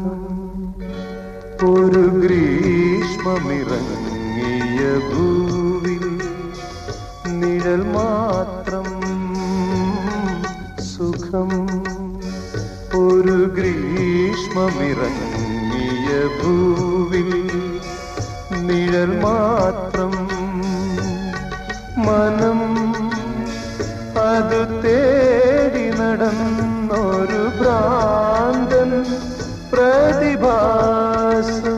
ഒരു ഗ്രീഷ്മമിറങ്ങിയ ഭൂവിൽ നിഴൽ മാത്രം സുഖം. ഒരു ഗ്രീഷ്മമിറങ്ങിയ ഭൂവിൽ നിഴൽ മാത്രം. മനം അത് തേടി നടന്നൊരു ഭ്രാന്തൻ പ്രതിഭാസം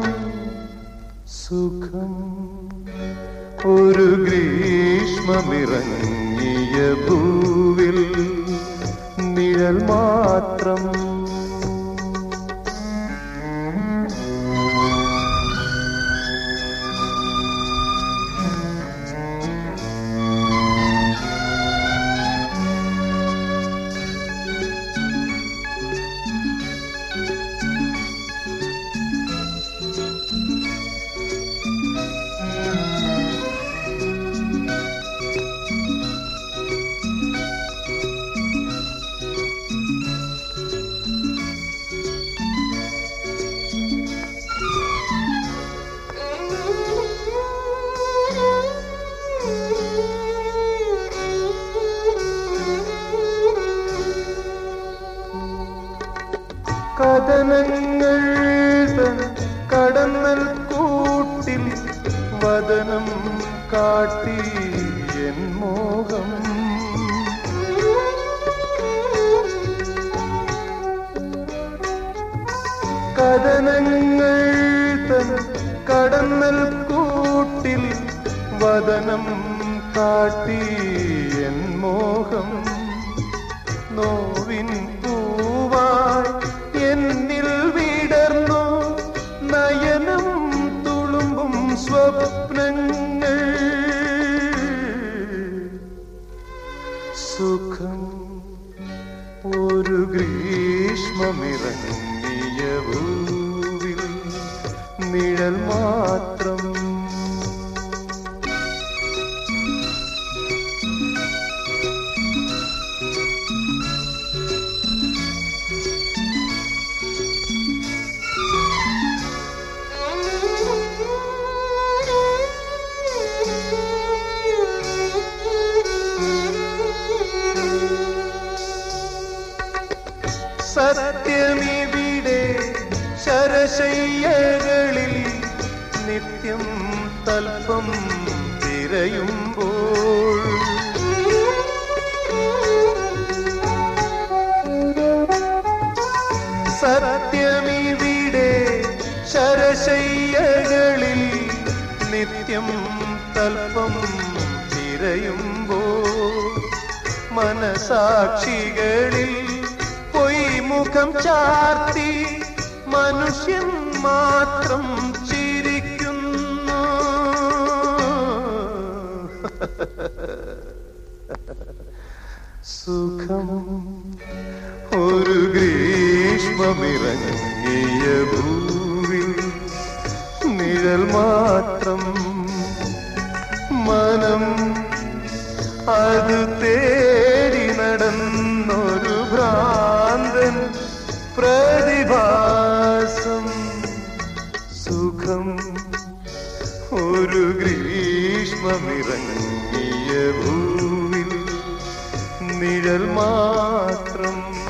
സുഖം. ഒരു ഗ്രീഷ്മമിറങ്ങിയ ഭൂവിൽ നിഴൽ മാത്രം. കഥനങ്ങൾ തൻ കടന്നൽ കൂട്ടിൽ വദനം കാട്ടി എൻ മോഹം. കഥനങ്ങൾ തൻ കടന്നൽ കൂട്ടിൽ വദനം കാട്ടി എൻ മോഹം. നോവിൻ പൂവായി എന്നിൽ വിടർന്നു നയനം തുളുമ്പും സ്വപ്നങ്ങൾ സുഖം. ഒരു ഗ്രീഷ്മമിറങ്ങിയ ഭൂവിൽ നിഴൽ മാത്രം. സത്യമിവിടെ ശരശയ്യകളിൽ നിത്യം തൽപ്പം തിരയുമ്പോൾ സത്യമിവിടെ ശരശയ്യകളിൽ നിത്യം തൽപ്പം തിരയുമ്പോൾ മനസാക്ഷികളിൽ മുഖം ചാർത്തി മനുഷ്യൻ മാത്രം ചിരിക്കുന്നു. സുഖം. ഒരു ഗ്രീഷ്മമിറങ്ങിയ ഭൂവിൽ നിഴൽ മാത്രം. മനം അത് തേടി നടന്നൊരു ഭ്രാന്തൻ പ്രതിഭാസം സുഖം. ഒരു ഗ്രീഷ്മമിറങ്ങിയ ഭൂവിൽ നിഴൽ മാത്രം.